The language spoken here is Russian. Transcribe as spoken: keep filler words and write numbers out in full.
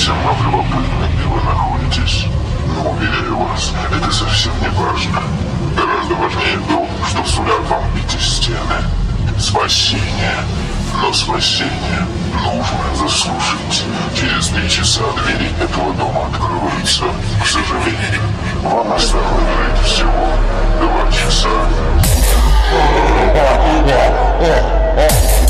всем нам любопытно, где вы находитесь. Но, уверяю вас, это совсем не важно. Гораздо важнее то, что сулят вам эти стены. Спасение. Но спасение нужно заслужить. Через три часа двери этого дома откроются. К сожалению, вам осталось жить всего два часа.